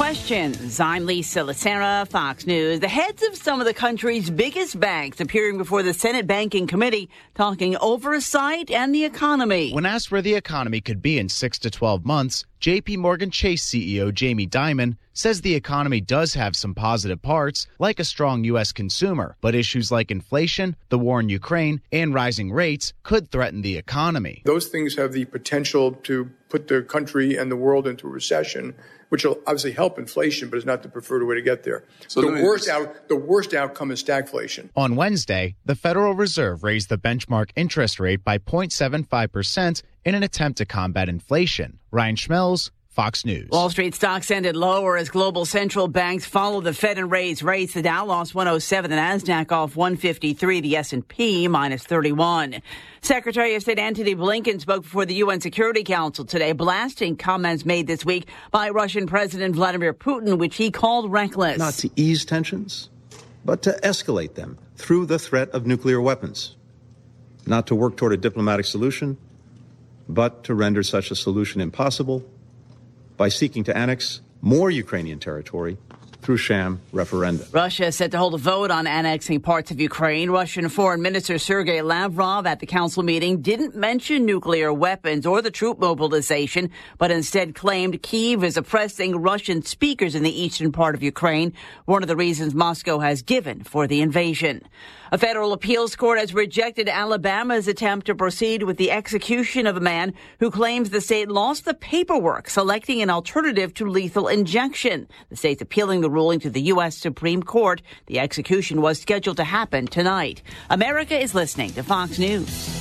questions. I'm Lisa Lacera, Fox News. The heads of some of the country's biggest banks appearing before the Senate Banking Committee talking oversight and the economy. When asked where the economy could be in 6 to 12 months, J.P. Morgan Chase CEO Jamie Dimon says the economy does have some positive parts, like a strong U.S. consumer, but issues like inflation, the war in Ukraine, and rising rates could threaten the economy. Those things have the potential to put the country and the world into a recession, which will obviously help inflation, but is not the preferred way to get there. So the worst outcome is stagflation. On Wednesday, the Federal Reserve raised the benchmark interest rate by 0.75% in an attempt to combat inflation. Ryan Schmelz, Fox News. Wall Street stocks ended lower as global central banks followed the Fed and raised rates. The Dow lost 107, the Nasdaq off 153, the S&P minus 31. Secretary of State Antony Blinken spoke before the UN Security Council today, blasting comments made this week by Russian President Vladimir Putin, which he called reckless. Not to ease tensions, but to escalate them through the threat of nuclear weapons. Not to work toward a diplomatic solution, but to render such a solution impossible by seeking to annex more Ukrainian territory through sham referenda. Russia is set to hold a vote on annexing parts of Ukraine. Russian Foreign Minister Sergei Lavrov at the council meeting didn't mention nuclear weapons or the troop mobilization, but instead claimed Kyiv is oppressing Russian speakers in the eastern part of Ukraine, one of the reasons Moscow has given for the invasion. A federal appeals court has rejected Alabama's attempt to proceed with the execution of a man who claims the state lost the paperwork selecting an alternative to lethal injection. The state's appealing the ruling to the U.S. Supreme Court. The execution was scheduled to happen tonight. America is listening to Fox News.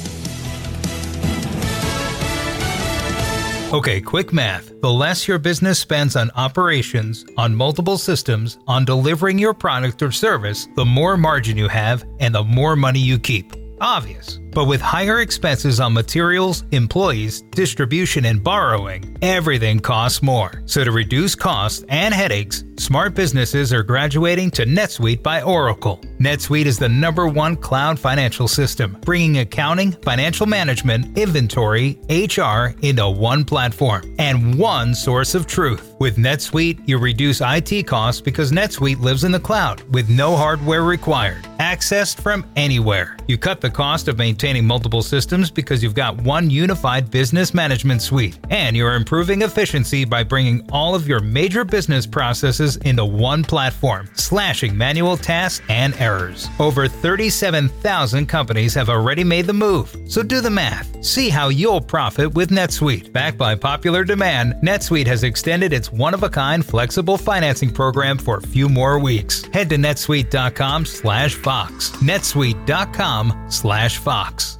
Okay, quick math. The less your business spends on operations, on multiple systems, on delivering your product or service, the more margin you have and the more money you keep. Obvious. But with higher expenses on materials, employees, distribution, and borrowing, everything costs more. So to reduce costs and headaches, smart businesses are graduating to NetSuite by Oracle. NetSuite is the #1 cloud financial system, bringing accounting, financial management, inventory, HR into one platform and one source of truth. With NetSuite, you reduce IT costs because NetSuite lives in the cloud with no hardware required. Accessed from anywhere. You cut the cost of maintaining multiple systems because you've got one unified business management suite. And you're improving efficiency by bringing all of your major business processes into one platform, slashing manual tasks and errors. Over 37,000 companies have already made the move. So do the math. See how you'll profit with NetSuite. Backed by popular demand, NetSuite has extended its one-of-a-kind flexible financing program for a few more weeks. Head to netsuite.com/Fox. netsuite.com/Fox.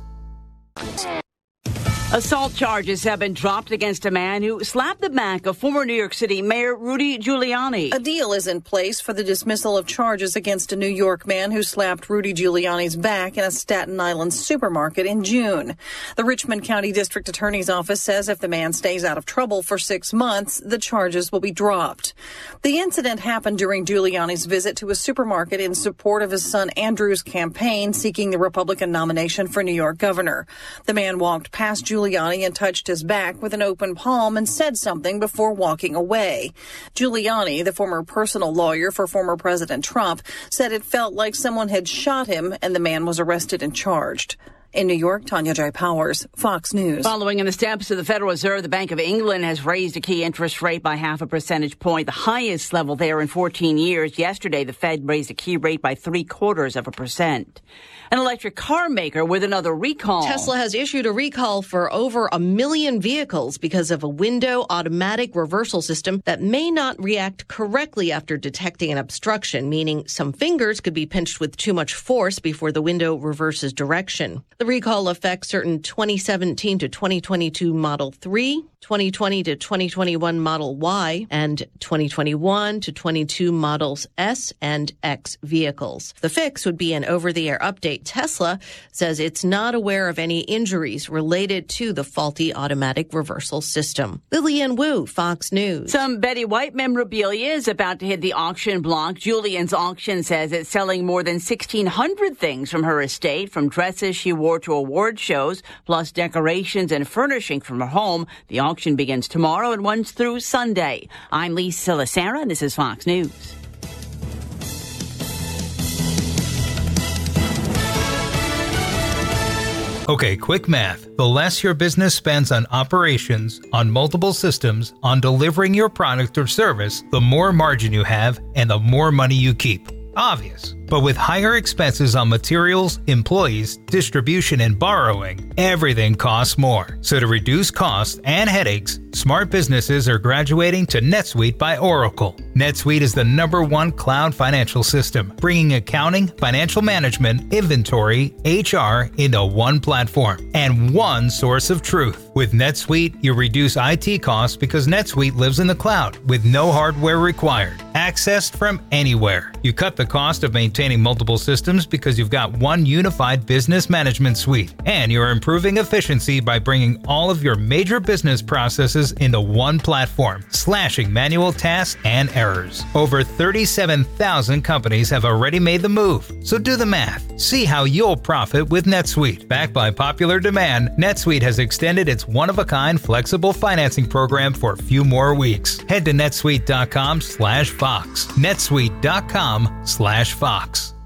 Assault charges have been dropped against a man who slapped the back of former New York City Mayor Rudy Giuliani. A deal is in place for the dismissal of charges against a New York man who slapped Rudy Giuliani's back in a Staten Island supermarket in June. The Richmond County District Attorney's Office says if the man stays out of trouble for 6 months, the charges will be dropped. The incident happened during Giuliani's visit to a supermarket in support of his son Andrew's campaign seeking the Republican nomination for New York governor. The man walked past Giuliani and touched his back with an open palm and said something before walking away. Giuliani, the former personal lawyer for former President Trump, said it felt like someone had shot him and the man was arrested and charged. In New York, Tanya J. Powers, Fox News. Following in the steps of the Federal Reserve, the Bank of England has raised a key interest rate by 0.5 percentage point, the highest level there in 14 years. Yesterday, the Fed raised a key rate by 0.75%. An electric car maker with another recall. Tesla has issued a recall for over 1 million vehicles because of a window automatic reversal system that may not react correctly after detecting an obstruction, meaning some fingers could be pinched with too much force before the window reverses direction. The recall affects certain 2017 to 2022 Model 3, 2020 to 2021 Model Y, and 2021 to 22 Models S and X vehicles. The fix would be an over-the-air update. Tesla says it's not aware of any injuries related to the faulty automatic reversal system. Lillian Wu, Fox News. Some Betty White memorabilia is about to hit the auction block. Julian's Auction says it's selling more than 1,600 things from her estate, from dresses she wore more to award shows, plus decorations and furnishing from her home. The auction begins tomorrow and runs through Sunday. I'm Lisa Lacera, and this is Fox News. Okay, quick math. The less your business spends on operations, on multiple systems, on delivering your product or service, the more margin you have and the more money you keep. Obvious. But with higher expenses on materials, employees, distribution, and borrowing, everything costs more. So to reduce costs and headaches, smart businesses are graduating to NetSuite by Oracle. NetSuite is the #1 cloud financial system, bringing accounting, financial management, inventory, HR into one platform and one source of truth. With NetSuite, you reduce IT costs because NetSuite lives in the cloud with no hardware required, accessed from anywhere. You cut the cost of maintaining multiple systems because you've got one unified business management suite, and you're improving efficiency by bringing all of your major business processes into one platform, slashing manual tasks and errors. Over 37,000 companies have already made the move, so do the math. See how you'll profit with NetSuite. Backed by popular demand, NetSuite has extended its one-of-a-kind flexible financing program for a few more weeks. Head to netsuite.com/Fox. netsuite.com/Fox.